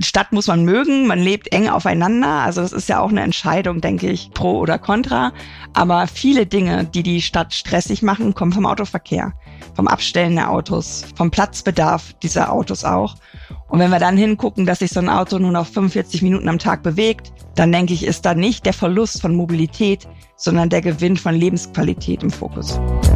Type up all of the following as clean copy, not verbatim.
Stadt muss man mögen, man lebt eng aufeinander, also das ist ja auch eine Entscheidung, denke ich, pro oder contra. Aber viele Dinge, die die Stadt stressig machen, kommen vom Autoverkehr, vom Abstellen der Autos, vom Platzbedarf dieser Autos auch. Und wenn wir dann hingucken, dass sich so ein Auto nur noch 45 Minuten am Tag bewegt, dann denke ich, ist da nicht der Verlust von Mobilität, sondern der Gewinn von Lebensqualität im Fokus.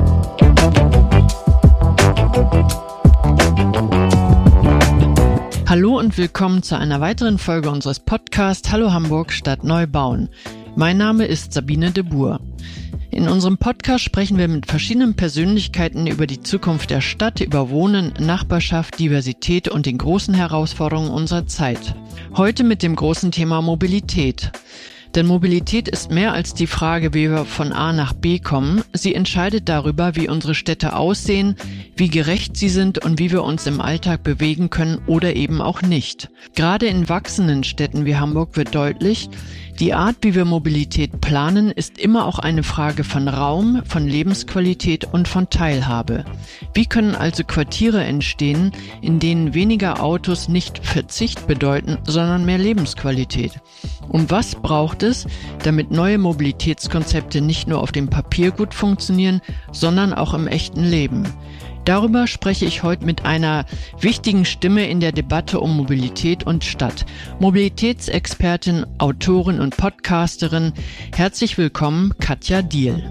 Hallo und willkommen zu einer weiteren Folge unseres Podcasts Hallo Hamburg Stadt neu bauen. Mein Name ist Sabine de Boer. In unserem Podcast sprechen wir mit verschiedenen Persönlichkeiten über die Zukunft der Stadt, über Wohnen, Nachbarschaft, Diversität und den großen Herausforderungen unserer Zeit. Heute mit dem großen Thema Mobilität. Denn Mobilität ist mehr als die Frage, wie wir von A nach B kommen. Sie entscheidet darüber, wie unsere Städte aussehen, wie gerecht sie sind und wie wir uns im Alltag bewegen können oder eben auch nicht. Gerade in wachsenden Städten wie Hamburg wird deutlich, die Art, wie wir Mobilität planen, ist immer auch eine Frage von Raum, von Lebensqualität und von Teilhabe. Wie können also Quartiere entstehen, in denen weniger Autos nicht Verzicht bedeuten, sondern mehr Lebensqualität? Und was braucht es, damit neue Mobilitätskonzepte nicht nur auf dem Papier gut funktionieren, sondern auch im echten Leben? Darüber spreche ich heute mit einer wichtigen Stimme in der Debatte um Mobilität und Stadt. Mobilitätsexpertin, Autorin und Podcasterin. Herzlich willkommen, Katja Diehl.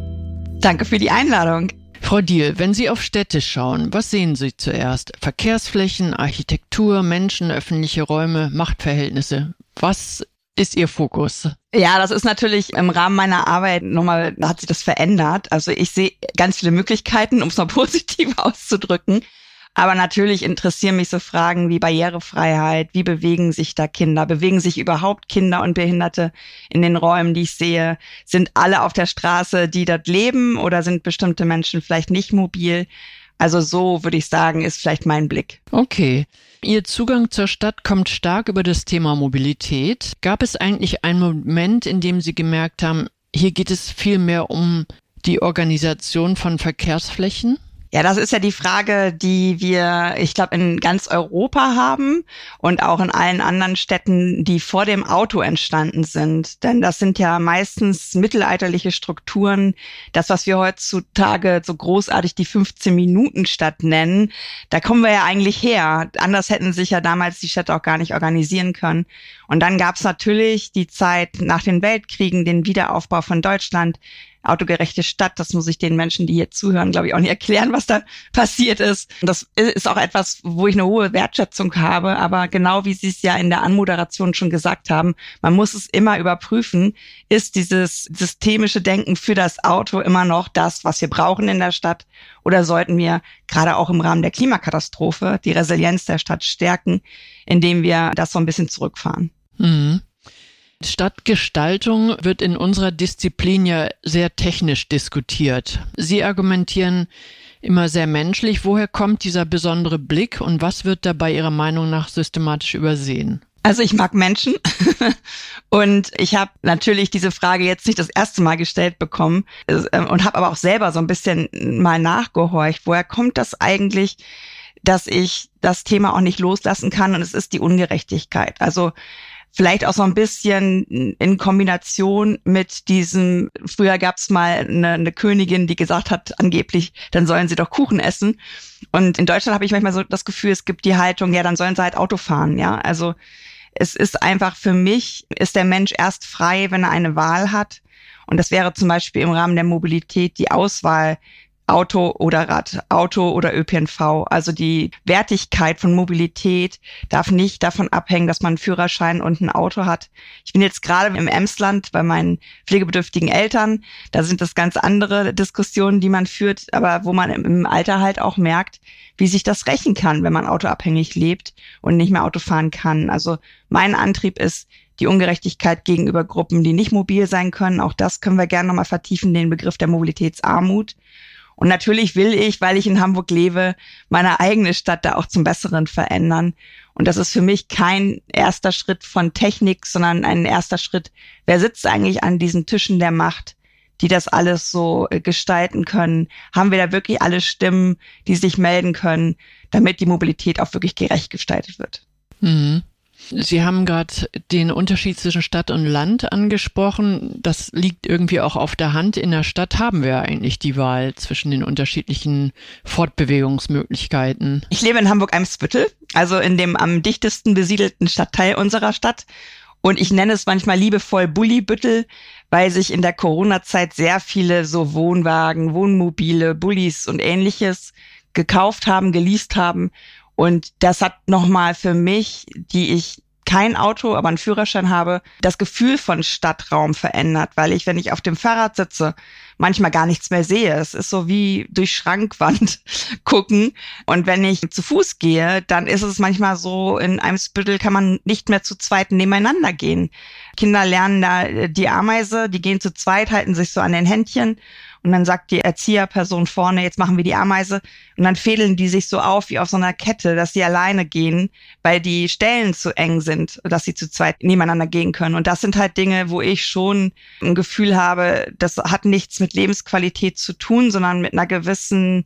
Danke für die Einladung. Frau Diehl, wenn Sie auf Städte schauen, was sehen Sie zuerst? Verkehrsflächen, Architektur, Menschen, öffentliche Räume, Machtverhältnisse. Was ist Ihr Fokus? Ja, das ist natürlich im Rahmen meiner Arbeit nochmal, da hat sich das verändert. Also ich sehe ganz viele Möglichkeiten, um es mal positiv auszudrücken. Aber natürlich interessieren mich so Fragen wie Barrierefreiheit, wie bewegen sich da Kinder? Bewegen sich überhaupt Kinder und Behinderte in den Räumen, die ich sehe? Sind alle auf der Straße, die dort leben, oder sind bestimmte Menschen vielleicht nicht mobil? Also so würde ich sagen, ist vielleicht mein Blick. Okay. Ihr Zugang zur Stadt kommt stark über das Thema Mobilität. Gab es eigentlich einen Moment, in dem Sie gemerkt haben, hier geht es viel mehr um die Organisation von Verkehrsflächen? Ja, das ist ja die Frage, die wir, ich glaube, in ganz Europa haben und auch in allen anderen Städten, die vor dem Auto entstanden sind. Denn das sind ja meistens mittelalterliche Strukturen. Das, was wir heutzutage so großartig die 15-Minuten-Stadt nennen, da kommen wir ja eigentlich her. Anders hätten sich ja damals die Städte auch gar nicht organisieren können. Und dann gab es natürlich die Zeit nach den Weltkriegen, den Wiederaufbau von Deutschland, autogerechte Stadt. Das muss ich den Menschen, die hier zuhören, glaube ich, auch nicht erklären, was da passiert ist. Das ist auch etwas, wo ich eine hohe Wertschätzung habe. Aber genau wie Sie es ja in der Anmoderation schon gesagt haben, man muss es immer überprüfen, ist dieses systemische Denken für das Auto immer noch das, was wir brauchen in der Stadt? Oder sollten wir gerade auch im Rahmen der Klimakatastrophe die Resilienz der Stadt stärken, indem wir das so ein bisschen zurückfahren? Mhm. Stadtgestaltung wird in unserer Disziplin ja sehr technisch diskutiert. Sie argumentieren immer sehr menschlich. Woher kommt dieser besondere Blick und was wird dabei Ihrer Meinung nach systematisch übersehen? Also ich mag Menschen und ich habe natürlich diese Frage jetzt nicht das erste Mal gestellt bekommen und habe aber auch selber so ein bisschen mal nachgehorcht. Woher kommt das eigentlich, dass ich das Thema auch nicht loslassen kann? Und es ist die Ungerechtigkeit. Also vielleicht auch so ein bisschen in Kombination mit diesem, früher gab es mal eine Königin, die gesagt hat, angeblich, dann sollen sie doch Kuchen essen. Und in Deutschland habe ich manchmal so das Gefühl, es gibt die Haltung, ja, dann sollen sie halt Auto fahren, ja. Also es ist einfach, für mich ist der Mensch erst frei, wenn er eine Wahl hat. Und das wäre zum Beispiel im Rahmen der Mobilität die Auswahl, Auto oder Rad, Auto oder ÖPNV. Also die Wertigkeit von Mobilität darf nicht davon abhängen, dass man einen Führerschein und ein Auto hat. Ich bin jetzt gerade im Emsland bei meinen pflegebedürftigen Eltern. Da sind das ganz andere Diskussionen, die man führt, aber wo man im Alter halt auch merkt, wie sich das rächen kann, wenn man autoabhängig lebt und nicht mehr Auto fahren kann. Also mein Antrieb ist die Ungerechtigkeit gegenüber Gruppen, die nicht mobil sein können. Auch das können wir gerne nochmal vertiefen, den Begriff der Mobilitätsarmut. Und natürlich will ich, weil ich in Hamburg lebe, meine eigene Stadt da auch zum Besseren verändern. Und das ist für mich kein erster Schritt von Technik, sondern ein erster Schritt, wer sitzt eigentlich an diesen Tischen der Macht, die das alles so gestalten können? Haben wir da wirklich alle Stimmen, die sich melden können, damit die Mobilität auch wirklich gerecht gestaltet wird? Mhm. Sie haben gerade den Unterschied zwischen Stadt und Land angesprochen. Das liegt irgendwie auch auf der Hand. In der Stadt haben wir eigentlich die Wahl zwischen den unterschiedlichen Fortbewegungsmöglichkeiten. Ich lebe in Hamburg-Eimsbüttel, also in dem am dichtesten besiedelten Stadtteil unserer Stadt. Und ich nenne es manchmal liebevoll Bullibüttel, weil sich in der Corona-Zeit sehr viele so Wohnwagen, Wohnmobile, Bullis und Ähnliches gekauft haben, geleast haben. Und das hat nochmal für mich, die ich kein Auto, aber einen Führerschein habe, das Gefühl von Stadtraum verändert, weil ich, wenn ich auf dem Fahrrad sitze, manchmal gar nichts mehr sehe. Es ist so wie durch Schrankwand gucken. Und wenn ich zu Fuß gehe, dann ist es manchmal so, in Eimsbüttel kann man nicht mehr zu zweit nebeneinander gehen. Kinder lernen da die Ameise, die gehen zu zweit, halten sich so an den Händchen. Und dann sagt die Erzieherperson vorne, jetzt machen wir die Ameise. Und dann fädeln die sich so auf wie auf so einer Kette, dass sie alleine gehen, weil die Stellen zu eng sind, dass sie zu zweit nebeneinander gehen können. Und das sind halt Dinge, wo ich schon ein Gefühl habe, das hat nichts mit Lebensqualität zu tun, sondern mit einer gewissen,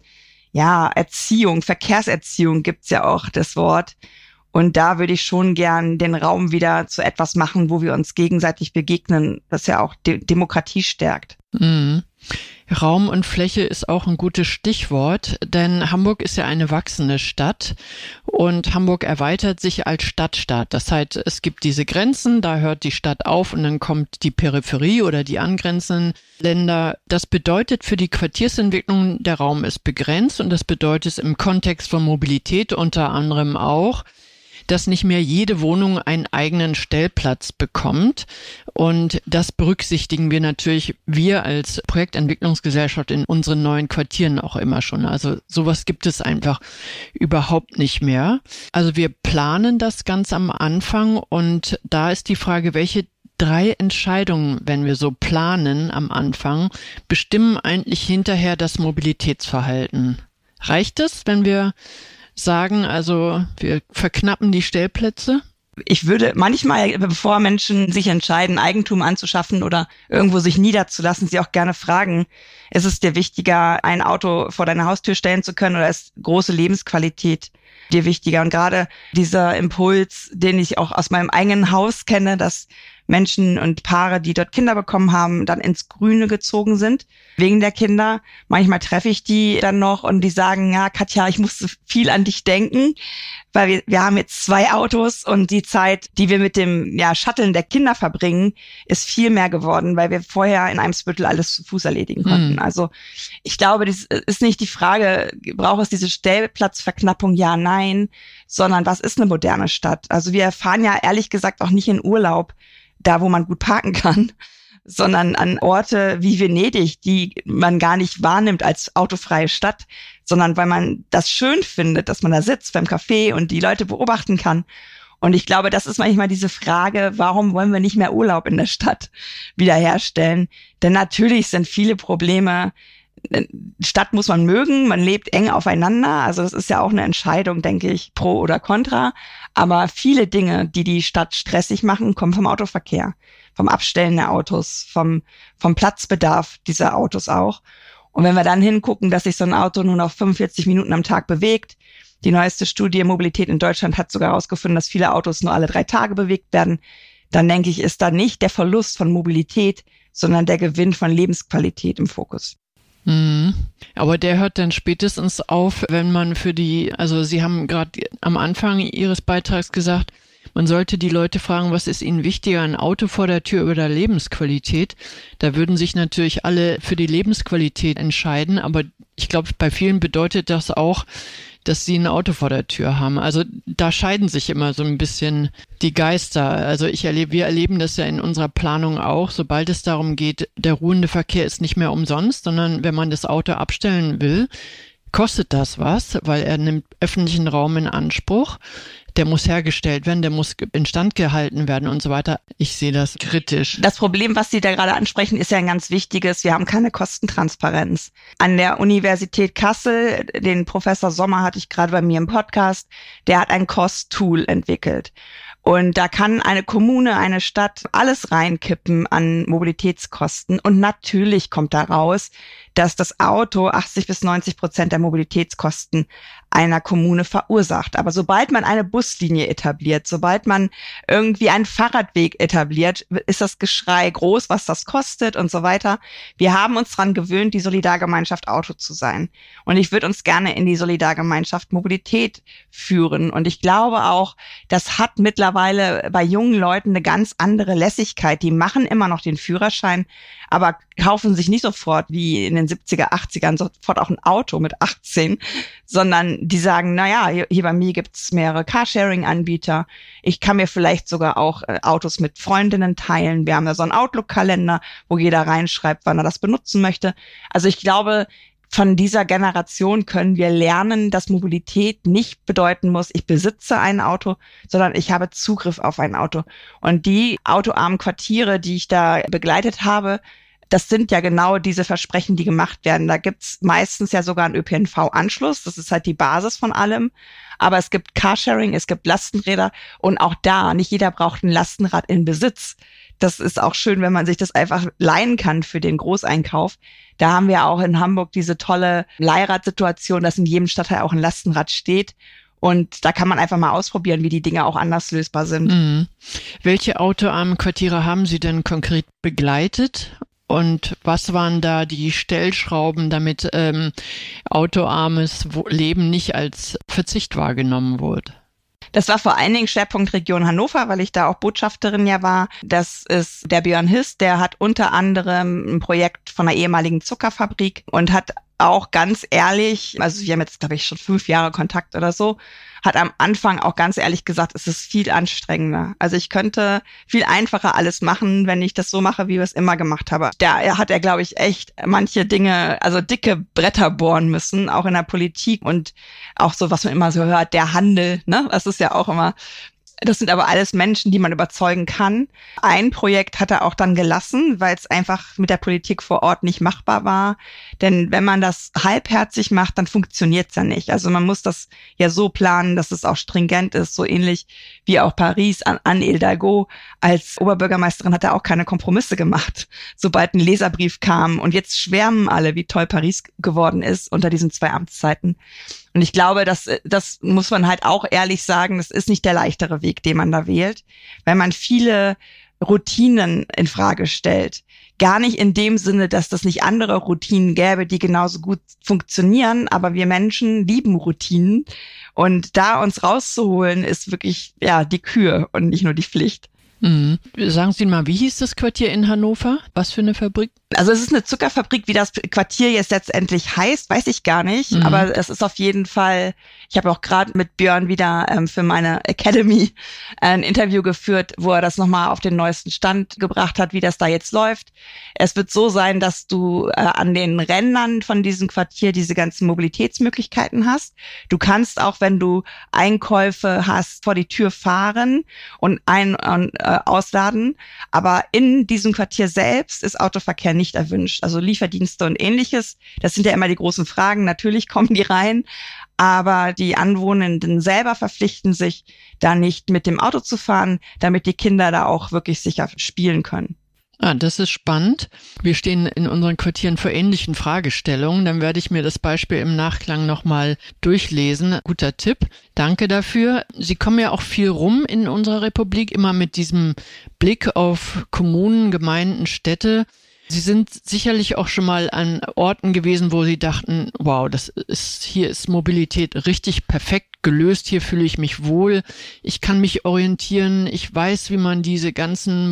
Erziehung, Verkehrserziehung gibt's ja auch das Wort. Und da würde ich schon gern den Raum wieder zu etwas machen, wo wir uns gegenseitig begegnen, das ja auch Demokratie stärkt. Mhm. Raum und Fläche ist auch ein gutes Stichwort, denn Hamburg ist ja eine wachsende Stadt und Hamburg erweitert sich als Stadtstaat. Das heißt, es gibt diese Grenzen, da hört die Stadt auf und dann kommt die Peripherie oder die angrenzenden Länder. Das bedeutet für die Quartiersentwicklung, der Raum ist begrenzt und das bedeutet im Kontext von Mobilität unter anderem auch, dass nicht mehr jede Wohnung einen eigenen Stellplatz bekommt. Und das berücksichtigen wir natürlich, wir als Projektentwicklungsgesellschaft in unseren neuen Quartieren auch immer schon. Also sowas gibt es einfach überhaupt nicht mehr. Also wir planen das ganz am Anfang und da ist die Frage, welche 3 Entscheidungen, wenn wir so planen am Anfang, bestimmen eigentlich hinterher das Mobilitätsverhalten. Reicht es, wenn wir sagen, also wir verknappen die Stellplätze? Ich würde manchmal, bevor Menschen sich entscheiden, Eigentum anzuschaffen oder irgendwo sich niederzulassen, sie auch gerne fragen, ist es dir wichtiger, ein Auto vor deine Haustür stellen zu können oder ist große Lebensqualität dir wichtiger? Und gerade dieser Impuls, den ich auch aus meinem eigenen Haus kenne, dass Menschen und Paare, die dort Kinder bekommen haben, dann ins Grüne gezogen sind, wegen der Kinder. Manchmal treffe ich die dann noch und die sagen, ja, Katja, ich musste viel an dich denken, weil wir haben jetzt 2 Autos und die Zeit, die wir mit dem Shutteln der Kinder verbringen, ist viel mehr geworden, weil wir vorher in Eimsbüttel alles zu Fuß erledigen konnten. Also ich glaube, das ist nicht die Frage, braucht es diese Stellplatzverknappung? Ja, nein, sondern was ist eine moderne Stadt? Also wir fahren ja ehrlich gesagt auch nicht in Urlaub, da wo man gut parken kann, sondern an Orte wie Venedig, die man gar nicht wahrnimmt als autofreie Stadt, sondern weil man das schön findet, dass man da sitzt beim Café und die Leute beobachten kann. Und ich glaube, das ist manchmal diese Frage, warum wollen wir nicht mehr Urlaub in der Stadt wiederherstellen? Denn natürlich sind viele Probleme. Stadt muss man mögen, man lebt eng aufeinander, also das ist ja auch eine Entscheidung, denke ich, pro oder contra, aber viele Dinge, die die Stadt stressig machen, kommen vom Autoverkehr, vom Abstellen der Autos, vom Platzbedarf dieser Autos auch. Und wenn wir dann hingucken, dass sich so ein Auto nur noch 45 Minuten am Tag bewegt, die neueste Studie Mobilität in Deutschland hat sogar herausgefunden, dass viele Autos nur alle 3 Tage bewegt werden, dann denke ich, ist da nicht der Verlust von Mobilität, sondern der Gewinn von Lebensqualität im Fokus. Aber der hört dann spätestens auf, wenn man also Sie haben gerade am Anfang Ihres Beitrags gesagt, man sollte die Leute fragen, was ist ihnen wichtiger, ein Auto vor der Tür oder Lebensqualität? Da würden sich natürlich alle für die Lebensqualität entscheiden, aber ich glaube, bei vielen bedeutet das auch, dass sie ein Auto vor der Tür haben. Also da scheiden sich immer so ein bisschen die Geister. Also wir erleben das ja in unserer Planung auch, sobald es darum geht, der ruhende Verkehr ist nicht mehr umsonst, sondern wenn man das Auto abstellen will, kostet das was, weil er nimmt öffentlichen Raum in Anspruch. Der muss hergestellt werden, der muss instand gehalten werden und so weiter. Ich sehe das kritisch. Das Problem, was Sie da gerade ansprechen, ist ja ein ganz wichtiges. Wir haben keine Kostentransparenz. An der Universität Kassel, den Professor Sommer hatte ich gerade bei mir im Podcast, der hat ein Cost-Tool entwickelt. Und da kann eine Kommune, eine Stadt alles reinkippen an Mobilitätskosten. Und natürlich kommt da raus, dass das Auto 80% bis 90% der Mobilitätskosten einer Kommune verursacht. Aber sobald man eine Buslinie etabliert, sobald man irgendwie einen Fahrradweg etabliert, ist das Geschrei groß, was das kostet und so weiter. Wir haben uns daran gewöhnt, die Solidargemeinschaft Auto zu sein. Und ich würde uns gerne in die Solidargemeinschaft Mobilität führen. Und ich glaube auch, das hat mittlerweile bei jungen Leuten eine ganz andere Lässigkeit. Die machen immer noch den Führerschein, aber kaufen sich nicht sofort wie in den 70er, 80ern sofort auch ein Auto mit 18, sondern die sagen, naja, hier bei mir gibt's mehrere Carsharing-Anbieter. Ich kann mir vielleicht sogar auch Autos mit Freundinnen teilen. Wir haben da so einen Outlook-Kalender, wo jeder reinschreibt, wann er das benutzen möchte. Also ich glaube, von dieser Generation können wir lernen, dass Mobilität nicht bedeuten muss, ich besitze ein Auto, sondern ich habe Zugriff auf ein Auto. Und die autoarmen Quartiere, die ich da begleitet habe, das sind ja genau diese Versprechen, die gemacht werden. Da gibt's meistens ja sogar einen ÖPNV-Anschluss. Das ist halt die Basis von allem. Aber es gibt Carsharing, es gibt Lastenräder und auch da, nicht jeder braucht ein Lastenrad in Besitz. Das ist auch schön, wenn man sich das einfach leihen kann für den Großeinkauf. Da haben wir auch in Hamburg diese tolle Leihradsituation, dass in jedem Stadtteil auch ein Lastenrad steht. Und da kann man einfach mal ausprobieren, wie die Dinge auch anders lösbar sind. Mhm. Welche autoarmen Quartiere haben Sie denn konkret begleitet? Und was waren da die Stellschrauben, damit autoarmes Leben nicht als Verzicht wahrgenommen wurde? Das war vor allen Dingen Schwerpunkt Region Hannover, weil ich da auch Botschafterin ja war. Das ist der Björn Hist, der hat unter anderem ein Projekt von einer ehemaligen Zuckerfabrik und hat auch ganz ehrlich, also wir haben jetzt, glaube ich, schon 5 Jahre Kontakt oder so, hat am Anfang auch ganz ehrlich gesagt, es ist viel anstrengender. Also ich könnte viel einfacher alles machen, wenn ich das so mache, wie wir es immer gemacht haben. Da hat er, glaube ich, echt manche Dinge, also dicke Bretter bohren müssen, auch in der Politik und auch so, was man immer so hört, der Handel, ne? Das ist ja auch immer. Das sind aber alles Menschen, die man überzeugen kann. Ein Projekt hat er auch dann gelassen, weil es einfach mit der Politik vor Ort nicht machbar war. Denn wenn man das halbherzig macht, dann funktioniert es ja nicht. Also man muss das ja so planen, dass es auch stringent ist, so ähnlich wie auch Paris. Anne Hidalgo als Oberbürgermeisterin hat er auch keine Kompromisse gemacht, sobald ein Leserbrief kam. Und jetzt schwärmen alle, wie toll Paris geworden ist unter diesen 2 Amtszeiten. Und ich glaube, das muss man halt auch ehrlich sagen, das ist nicht der leichtere Weg, den man da wählt, weil man viele Routinen in Frage stellt. Gar nicht in dem Sinne, dass das nicht andere Routinen gäbe, die genauso gut funktionieren, aber wir Menschen lieben Routinen. Und da uns rauszuholen, ist wirklich, ja, die Kür und nicht nur die Pflicht. Mhm. Sagen Sie mal, wie hieß das Quartier in Hannover? Was für eine Fabrik? Also es ist eine Zuckerfabrik, wie das Quartier jetzt letztendlich heißt, weiß ich gar nicht. Mhm. Aber es ist auf jeden Fall, ich habe auch gerade mit Björn wieder für meine Academy ein Interview geführt, wo er das nochmal auf den neuesten Stand gebracht hat, wie das da jetzt läuft. Es wird so sein, dass du an den Rändern von diesem Quartier diese ganzen Mobilitätsmöglichkeiten hast. Du kannst auch, wenn du Einkäufe hast, vor die Tür fahren und ausladen. Aber in diesem Quartier selbst ist Autoverkehr nicht erwünscht. Also Lieferdienste und Ähnliches, das sind ja immer die großen Fragen. Natürlich kommen die rein, aber die Anwohnenden selber verpflichten sich, da nicht mit dem Auto zu fahren, damit die Kinder da auch wirklich sicher spielen können. Ah, das ist spannend. Wir stehen in unseren Quartieren vor ähnlichen Fragestellungen. Dann werde ich mir das Beispiel im Nachklang nochmal durchlesen. Guter Tipp. Danke dafür. Sie kommen ja auch viel rum in unserer Republik, immer mit diesem Blick auf Kommunen, Gemeinden, Städte. Sie sind sicherlich auch schon mal an Orten gewesen, wo Sie dachten, wow, hier ist Mobilität richtig perfekt gelöst, hier fühle ich mich wohl, ich kann mich orientieren, ich weiß, wie man diese ganzen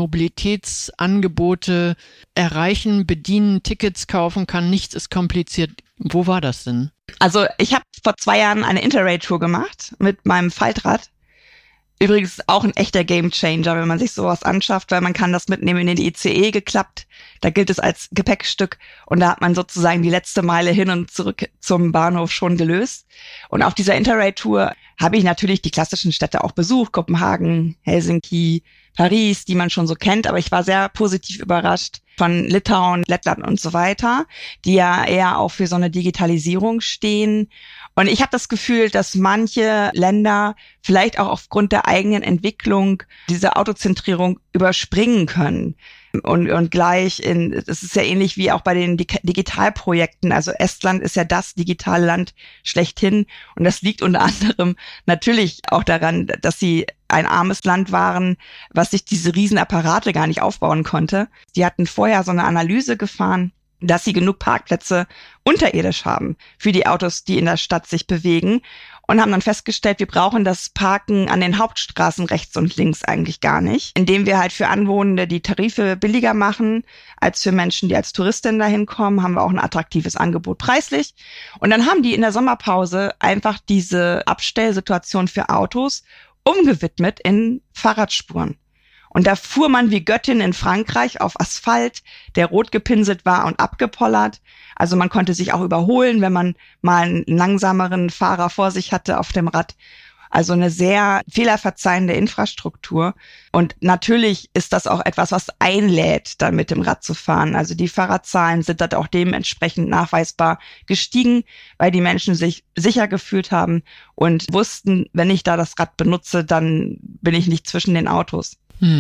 Mobilitätsangebote erreichen, bedienen, Tickets kaufen kann, nichts ist kompliziert. Wo war das denn? Also ich habe vor 2 Jahren eine Interrail-Tour gemacht mit meinem Faltrad. Übrigens auch ein echter Gamechanger, wenn man sich sowas anschafft, weil man kann das mitnehmen in den ICE geklappt. Da gilt es als Gepäckstück und da hat man sozusagen die letzte Meile hin und zurück zum Bahnhof schon gelöst. Und auf dieser Interrail-Tour habe ich natürlich die klassischen Städte auch besucht, Kopenhagen, Helsinki, Paris, die man schon so kennt, aber ich war sehr positiv überrascht von Litauen, Lettland und so weiter, die ja eher auch für so eine Digitalisierung stehen. Und ich habe das Gefühl, dass manche Länder vielleicht auch aufgrund der eigenen Entwicklung diese Autozentrierung überspringen können. Und gleich es ist ja ähnlich wie auch bei den Digitalprojekten. Also Estland ist ja das digitale Land schlechthin. Und das liegt unter anderem natürlich auch daran, dass sie ein armes Land waren, was sich diese Riesenapparate gar nicht aufbauen konnte. Die hatten vorher so eine Analyse gefahren, dass sie genug Parkplätze unterirdisch haben für die Autos, die in der Stadt sich bewegen, und haben dann festgestellt, wir brauchen das Parken an den Hauptstraßen rechts und links eigentlich gar nicht, indem wir halt für Anwohnende die Tarife billiger machen als für Menschen, die als Touristin dahin kommen, haben wir auch ein attraktives Angebot preislich. Und dann haben die in der Sommerpause einfach diese Abstellsituation für Autos umgewidmet in Fahrradspuren. Und da fuhr man wie Göttin in Frankreich auf Asphalt, der rot gepinselt war und abgepollert. Also man konnte sich auch überholen, wenn man mal einen langsameren Fahrer vor sich hatte auf dem Rad. Also eine sehr fehlerverzeihende Infrastruktur. Und natürlich ist das auch etwas, was einlädt, dann mit dem Rad zu fahren. Also die Fahrerzahlen sind dann auch dementsprechend nachweisbar gestiegen, weil die Menschen sich sicher gefühlt haben und wussten, wenn ich da das Rad benutze, dann bin ich nicht zwischen den Autos.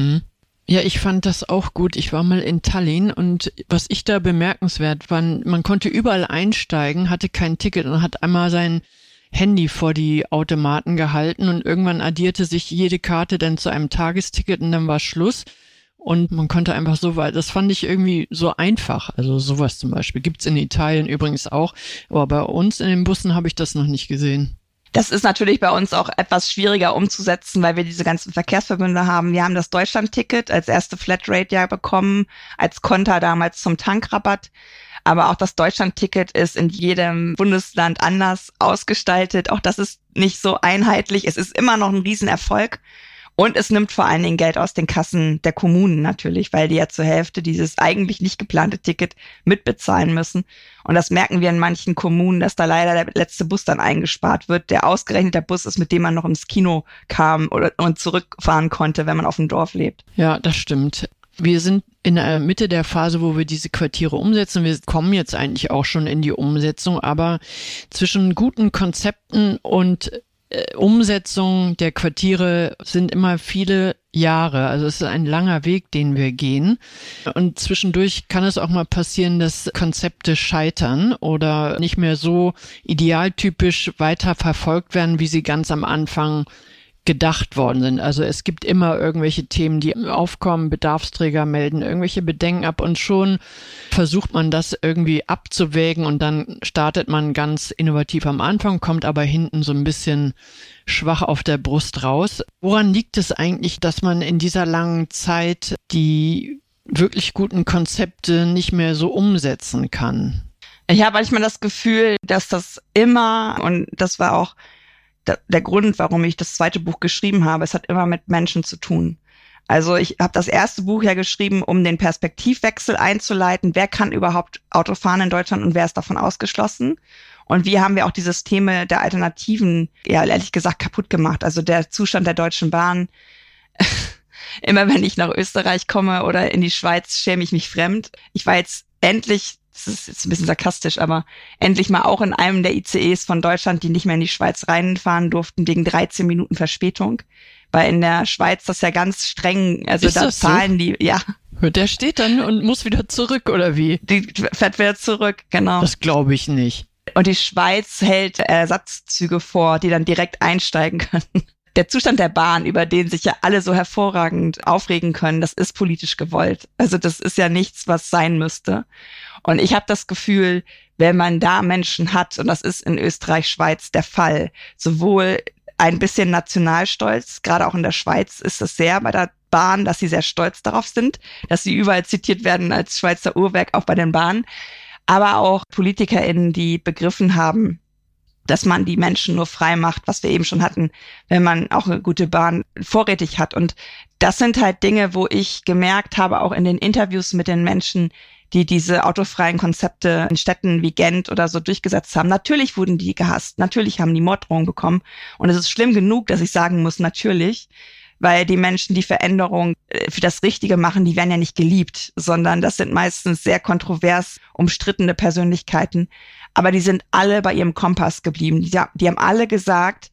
Ja, ich fand das auch gut. Ich war mal in Tallinn und was ich da bemerkenswert fand, man konnte überall einsteigen, hatte kein Ticket und hat einmal sein Handy vor die Automaten gehalten und irgendwann addierte sich jede Karte dann zu einem Tagesticket und dann war Schluss und man konnte einfach so weit. Das fand ich irgendwie so einfach. Also sowas zum Beispiel gibt's in Italien übrigens auch, aber bei uns in den Bussen habe ich das noch nicht gesehen. Das ist natürlich bei uns auch etwas schwieriger umzusetzen, weil wir diese ganzen Verkehrsverbünde haben. Wir haben das Deutschland-Ticket als erste Flatrate ja bekommen, als Konter damals zum Tankrabatt. Aber auch das Deutschland-Ticket ist in jedem Bundesland anders ausgestaltet. Auch das ist nicht so einheitlich. Es ist immer noch ein Riesenerfolg. Und es nimmt vor allen Dingen Geld aus den Kassen der Kommunen natürlich, weil die ja zur Hälfte dieses eigentlich nicht geplante Ticket mitbezahlen müssen. Und das merken wir in manchen Kommunen, dass da leider der letzte Bus dann eingespart wird, der ausgerechnet der Bus ist, mit dem man noch ins Kino kam und zurückfahren konnte, wenn man auf dem Dorf lebt. Ja, das stimmt. Wir sind in der Mitte der Phase, wo wir diese Quartiere umsetzen. Wir kommen jetzt eigentlich auch schon in die Umsetzung, aber zwischen guten Konzepten und Umsetzung der Quartiere sind immer viele Jahre. Also es ist ein langer Weg, den wir gehen. Und zwischendurch kann es auch mal passieren, dass Konzepte scheitern oder nicht mehr so idealtypisch weiter verfolgt werden, wie sie ganz am Anfang gedacht worden sind. Also es gibt immer irgendwelche Themen, die aufkommen, Bedarfsträger melden irgendwelche Bedenken ab und schon versucht man das irgendwie abzuwägen und dann startet man ganz innovativ am Anfang, kommt aber hinten so ein bisschen schwach auf der Brust raus. Woran liegt es eigentlich, dass man in dieser langen Zeit die wirklich guten Konzepte nicht mehr so umsetzen kann? Ich habe manchmal das Gefühl, dass das immer, und das war auch der Grund, warum ich das zweite Buch geschrieben habe, es hat immer mit Menschen zu tun. Also ich habe das erste Buch ja geschrieben, um den Perspektivwechsel einzuleiten. Wer kann überhaupt Auto fahren in Deutschland und wer ist davon ausgeschlossen? Und wie haben wir auch die Systeme der Alternativen, ja ehrlich gesagt, kaputt gemacht? Also der Zustand der Deutschen Bahn. Immer wenn ich nach Österreich komme oder in die Schweiz, schäme ich mich fremd. Ich war jetzt endlich, das ist jetzt ein bisschen sarkastisch, aber endlich mal auch in einem der ICEs von Deutschland, die nicht mehr in die Schweiz reinfahren durften, wegen 13 Minuten Verspätung. Weil in der Schweiz das ja ganz streng, also ist da zahlen so? Die, ja. Der steht dann und muss wieder zurück, oder wie? Die fährt wieder zurück, genau. Das glaube ich nicht. Und die Schweiz hält Ersatzzüge vor, die dann direkt einsteigen können. Der Zustand der Bahn, über den sich ja alle so hervorragend aufregen können, das ist politisch gewollt. Also das ist ja nichts, was sein müsste. Und ich habe das Gefühl, wenn man da Menschen hat, und das ist in Österreich, Schweiz der Fall, sowohl ein bisschen Nationalstolz, gerade auch in der Schweiz ist es sehr bei der Bahn, dass sie sehr stolz darauf sind, dass sie überall zitiert werden als Schweizer Uhrwerk, auch bei den Bahnen, aber auch PolitikerInnen, die begriffen haben, dass man die Menschen nur frei macht, was wir eben schon hatten, wenn man auch eine gute Bahn vorrätig hat. Und das sind halt Dinge, wo ich gemerkt habe, auch in den Interviews mit den Menschen, die diese autofreien Konzepte in Städten wie Gent oder so durchgesetzt haben. Natürlich wurden die gehasst, natürlich haben die Morddrohungen bekommen. Und es ist schlimm genug, dass ich sagen muss, natürlich, weil die Menschen, die Veränderung für das Richtige machen, die werden ja nicht geliebt, sondern das sind meistens sehr kontrovers umstrittene Persönlichkeiten. Aber die sind alle bei ihrem Kompass geblieben. Die haben alle gesagt,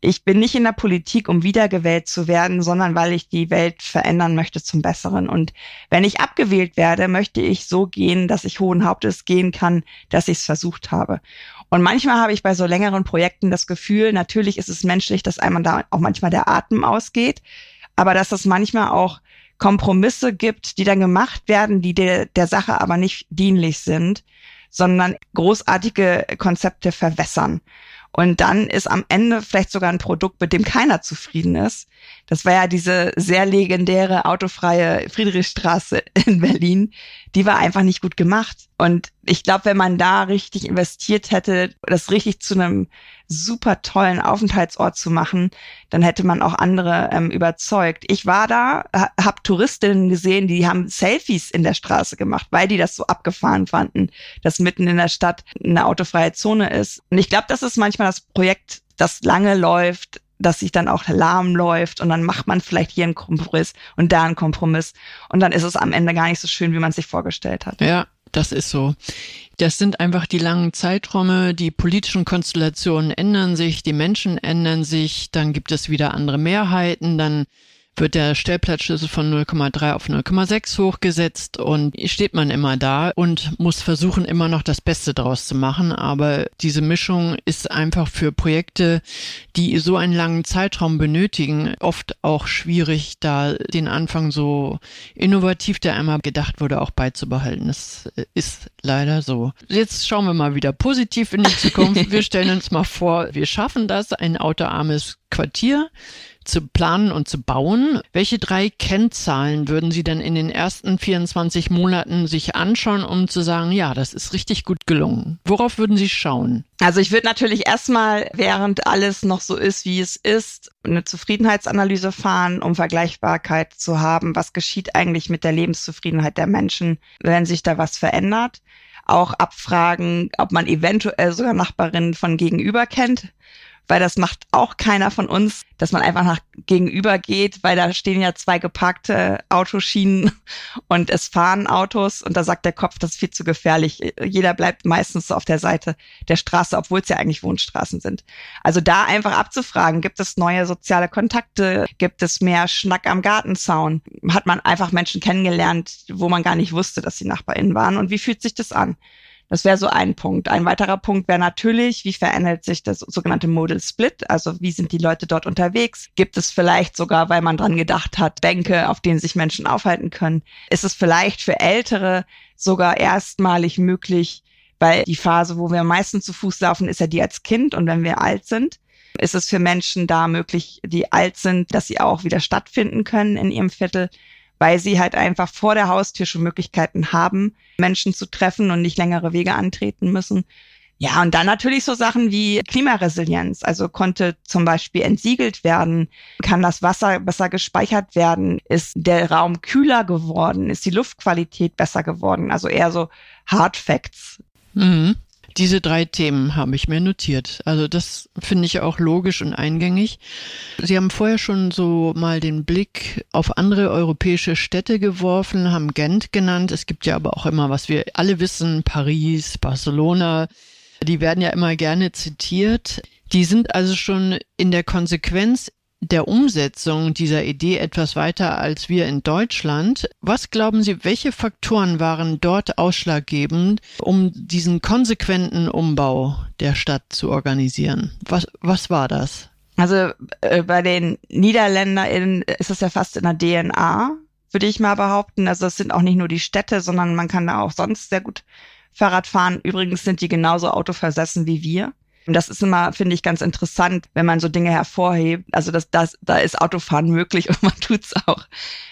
Ich bin nicht in der Politik, um wiedergewählt zu werden, sondern weil ich die Welt verändern möchte zum Besseren. Und wenn ich abgewählt werde, möchte ich so gehen, dass ich hohen Hauptes gehen kann, dass ich es versucht habe. Und manchmal habe ich bei so längeren Projekten das Gefühl, natürlich ist es menschlich, dass einmal da auch manchmal der Atem ausgeht, aber dass es manchmal auch Kompromisse gibt, die dann gemacht werden, die der Sache aber nicht dienlich sind, sondern großartige Konzepte verwässern. Und dann ist am Ende vielleicht sogar ein Produkt, mit dem keiner zufrieden ist. Das war ja diese sehr legendäre autofreie Friedrichstraße in Berlin. Die war einfach nicht gut gemacht. Und ich glaube, wenn man da richtig investiert hätte, das richtig zu einem super tollen Aufenthaltsort zu machen, dann hätte man auch andere überzeugt. Ich war da, habe Touristinnen gesehen, die haben Selfies in der Straße gemacht, weil die das so abgefahren fanden, dass mitten in der Stadt eine autofreie Zone ist. Und ich glaube, das ist manchmal das Projekt, das lange läuft, dass sich dann auch lahm läuft und dann macht man vielleicht hier einen Kompromiss und da einen Kompromiss und dann ist es am Ende gar nicht so schön, wie man es sich vorgestellt hat. Ja, das ist so. Das sind einfach die langen Zeiträume, die politischen Konstellationen ändern sich, die Menschen ändern sich, dann gibt es wieder andere Mehrheiten, dann wird der Stellplatzschlüssel von 0,3 auf 0,6 hochgesetzt und steht man immer da und muss versuchen, immer noch das Beste draus zu machen. Aber diese Mischung ist einfach für Projekte, die so einen langen Zeitraum benötigen, oft auch schwierig, da den Anfang so innovativ, der einmal gedacht wurde, auch beizubehalten. Das ist leider so. Jetzt schauen wir mal wieder positiv in die Zukunft. Wir stellen uns mal vor, wir schaffen das, ein autoarmes Quartier zu planen und zu bauen. Welche 3 Kennzahlen würden Sie denn in den ersten 24 Monaten sich anschauen, um zu sagen, ja, das ist richtig gut gelungen? Worauf würden Sie schauen? Also ich würde natürlich erstmal, während alles noch so ist, wie es ist, eine Zufriedenheitsanalyse fahren, um Vergleichbarkeit zu haben. Was geschieht eigentlich mit der Lebenszufriedenheit der Menschen, wenn sich da was verändert? Auch abfragen, ob man eventuell sogar Nachbarinnen von gegenüber kennt. Weil das macht auch keiner von uns, dass man einfach nach gegenüber geht, weil da stehen ja 2 geparkte Autoschienen und es fahren Autos und da sagt der Kopf, das ist viel zu gefährlich. Jeder bleibt meistens so auf der Seite der Straße, obwohl es ja eigentlich Wohnstraßen sind. Also da einfach abzufragen, gibt es neue soziale Kontakte, gibt es mehr Schnack am Gartenzaun? Hat man einfach Menschen kennengelernt, wo man gar nicht wusste, dass sie NachbarInnen waren und wie fühlt sich das an? Das wäre so ein Punkt. Ein weiterer Punkt wäre natürlich, wie verändert sich das sogenannte Modal Split? Also wie sind die Leute dort unterwegs? Gibt es vielleicht sogar, weil man dran gedacht hat, Bänke, auf denen sich Menschen aufhalten können? Ist es vielleicht für Ältere sogar erstmalig möglich, weil die Phase, wo wir meistens zu Fuß laufen, ist ja die als Kind und wenn wir alt sind, ist es für Menschen da möglich, die alt sind, dass sie auch wieder stattfinden können in ihrem Viertel, weil sie halt einfach vor der Haustür schon Möglichkeiten haben, Menschen zu treffen und nicht längere Wege antreten müssen. Ja, und dann natürlich so Sachen wie Klimaresilienz. Also konnte zum Beispiel entsiegelt werden, kann das Wasser besser gespeichert werden, ist der Raum kühler geworden, ist die Luftqualität besser geworden. Also eher so Hard Facts. Mhm. Diese 3 Themen habe ich mir notiert. Also das finde ich auch logisch und eingängig. Sie haben vorher schon so mal den Blick auf andere europäische Städte geworfen, haben Gent genannt. Es gibt ja aber auch immer, was wir alle wissen, Paris, Barcelona. Die werden ja immer gerne zitiert. Die sind also schon in der Konsequenz der Umsetzung dieser Idee etwas weiter als wir in Deutschland. Was glauben Sie, welche Faktoren waren dort ausschlaggebend, um diesen konsequenten Umbau der Stadt zu organisieren? Was war das? Also bei den NiederländerInnen ist es ja fast in der DNA, würde ich mal behaupten. Also es sind auch nicht nur die Städte, sondern man kann da auch sonst sehr gut Fahrrad fahren. Übrigens sind die genauso autoversessen wie wir. Und das ist immer, finde ich, ganz interessant, wenn man so Dinge hervorhebt. Also da ist Autofahren möglich und man tut's auch.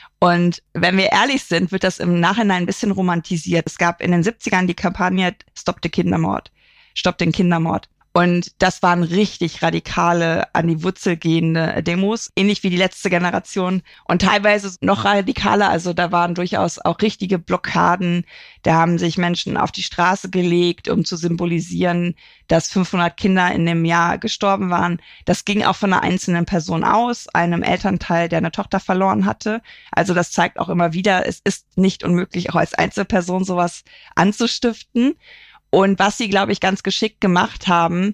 Und wenn wir ehrlich sind, wird das im Nachhinein ein bisschen romantisiert. Es gab in den 70ern die Kampagne Stop den Kindermord. Und das waren richtig radikale, an die Wurzel gehende Demos, ähnlich wie die letzte Generation und teilweise noch radikaler. Also da waren durchaus auch richtige Blockaden. Da haben sich Menschen auf die Straße gelegt, um zu symbolisieren, dass 500 Kinder in dem Jahr gestorben waren. Das ging auch von einer einzelnen Person aus, einem Elternteil, der eine Tochter verloren hatte. Also das zeigt auch immer wieder, es ist nicht unmöglich, auch als Einzelperson sowas anzustiften. Und was sie, glaube ich, ganz geschickt gemacht haben,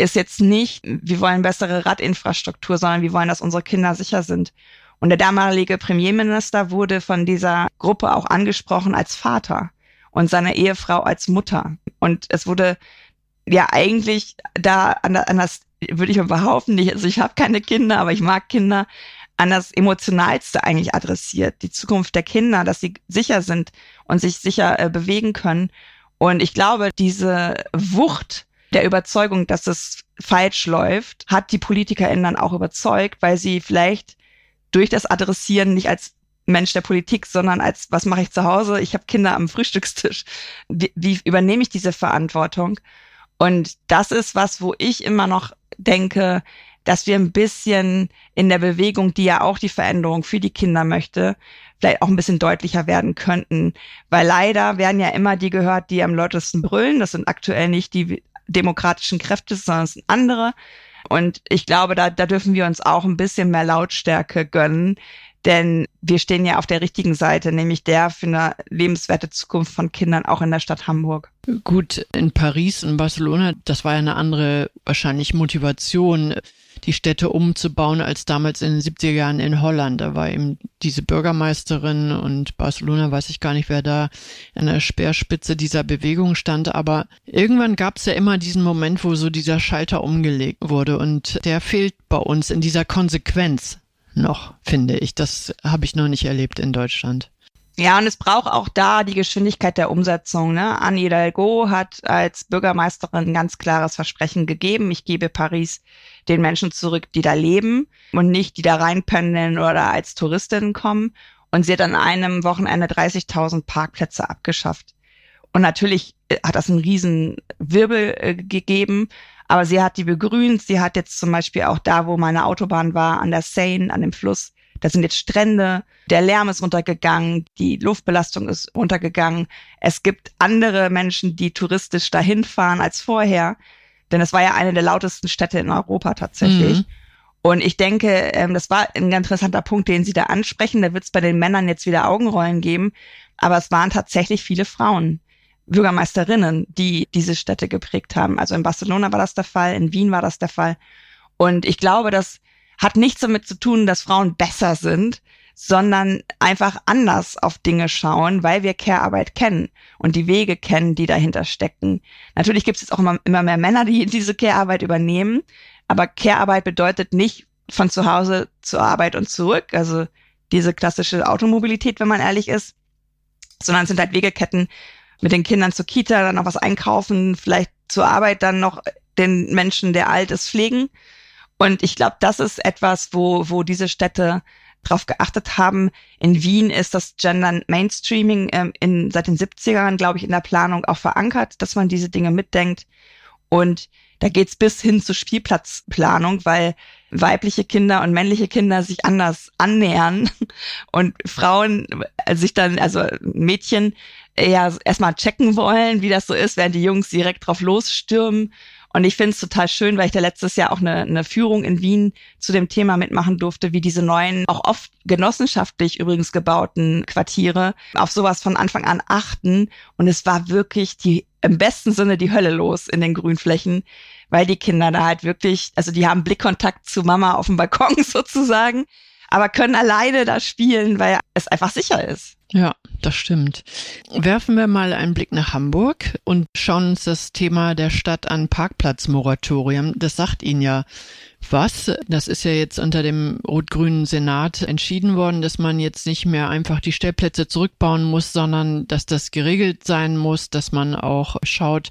ist jetzt nicht, wir wollen bessere Radinfrastruktur, sondern wir wollen, dass unsere Kinder sicher sind. Und der damalige Premierminister wurde von dieser Gruppe auch angesprochen als Vater und seine Ehefrau als Mutter. Und es wurde ja eigentlich da an das, würde ich mal behaupten, nicht, also ich habe keine Kinder, aber ich mag Kinder, an das Emotionalste eigentlich adressiert. Die Zukunft der Kinder, dass sie sicher sind und sich sicher bewegen können. Und ich glaube, diese Wucht der Überzeugung, dass es falsch läuft, hat die PolitikerInnen dann auch überzeugt, weil sie vielleicht durch das Adressieren nicht als Mensch der Politik, sondern als, was mache ich zu Hause? Ich habe Kinder am Frühstückstisch. Wie übernehme ich diese Verantwortung? Und das ist was, wo ich immer noch denke, dass wir ein bisschen in der Bewegung, die ja auch die Veränderung für die Kinder möchte, vielleicht auch ein bisschen deutlicher werden könnten. Weil leider werden ja immer die gehört, die am lautesten brüllen. Das sind aktuell nicht die demokratischen Kräfte, sondern es sind andere. Und ich glaube, da dürfen wir uns auch ein bisschen mehr Lautstärke gönnen. Denn wir stehen ja auf der richtigen Seite, nämlich der für eine lebenswerte Zukunft von Kindern auch in der Stadt Hamburg. Gut, in Paris und Barcelona, das war ja eine andere wahrscheinlich Motivation, die Städte umzubauen, als damals in den 70er Jahren in Holland. Da war eben diese Bürgermeisterin und Barcelona, weiß ich gar nicht, wer da an der Speerspitze dieser Bewegung stand. Aber irgendwann gab es ja immer diesen Moment, wo so dieser Schalter umgelegt wurde. Und der fehlt bei uns in dieser Konsequenz noch, finde ich. Das habe ich noch nicht erlebt in Deutschland. Ja, und es braucht auch da die Geschwindigkeit der Umsetzung, ne? Anne Hidalgo hat als Bürgermeisterin ein ganz klares Versprechen gegeben. Ich gebe Paris den Menschen zurück, die da leben und nicht, die da reinpendeln oder als Touristinnen kommen. Und sie hat an einem Wochenende 30.000 Parkplätze abgeschafft. Und natürlich hat das einen riesen Wirbel gegeben, aber sie hat die begrünt. Sie hat jetzt zum Beispiel auch da, wo meine Autobahn war, an der Seine, an dem Fluss, da sind jetzt Strände, der Lärm ist runtergegangen, die Luftbelastung ist runtergegangen. Es gibt andere Menschen, die touristisch dahin fahren als vorher, denn es war ja eine der lautesten Städte in Europa tatsächlich. Mhm. Und ich denke, das war ein ganz interessanter Punkt, den Sie da ansprechen. Da wird es bei den Männern jetzt wieder Augenrollen geben, aber es waren tatsächlich viele Frauen, Bürgermeisterinnen, die diese Städte geprägt haben. Also in Barcelona war das der Fall, in Wien war das der Fall. Und ich glaube, das hat nichts damit zu tun, dass Frauen besser sind, sondern einfach anders auf Dinge schauen, weil wir Care-Arbeit kennen und die Wege kennen, die dahinter stecken. Natürlich gibt es jetzt auch immer mehr Männer, die diese Care-Arbeit übernehmen, aber Care-Arbeit bedeutet nicht von zu Hause zur Arbeit und zurück, also diese klassische Automobilität, wenn man ehrlich ist, sondern es sind halt Wegeketten mit den Kindern zur Kita, dann noch was einkaufen, vielleicht zur Arbeit dann noch den Menschen, der alt ist, pflegen. Und ich glaube, das ist etwas, wo diese Städte drauf geachtet haben. In Wien ist das Gender Mainstreaming seit den 70ern, glaube ich, in der Planung auch verankert, dass man diese Dinge mitdenkt. Und da geht's bis hin zur Spielplatzplanung, weil weibliche Kinder und männliche Kinder sich anders annähern und Frauen sich dann, also Mädchen, ja erstmal checken wollen, wie das so ist, während die Jungs direkt drauf losstürmen. Und ich finde es total schön, weil ich da letztes Jahr auch eine Führung in Wien zu dem Thema mitmachen durfte, wie diese neuen, auch oft genossenschaftlich übrigens gebauten Quartiere auf sowas von Anfang an achten. Und es war wirklich im besten Sinne die Hölle los in den Grünflächen, weil die Kinder da halt wirklich, also die haben Blickkontakt zu Mama auf dem Balkon sozusagen, aber können alleine da spielen, weil es einfach sicher ist. Ja, das stimmt. Werfen wir mal einen Blick nach Hamburg und schauen uns das Thema der Stadt an, Parkplatzmoratorium. Das sagt Ihnen ja was. Das ist ja jetzt unter dem rot-grünen Senat entschieden worden, dass man jetzt nicht mehr einfach die Stellplätze zurückbauen muss, sondern dass das geregelt sein muss, dass man auch schaut,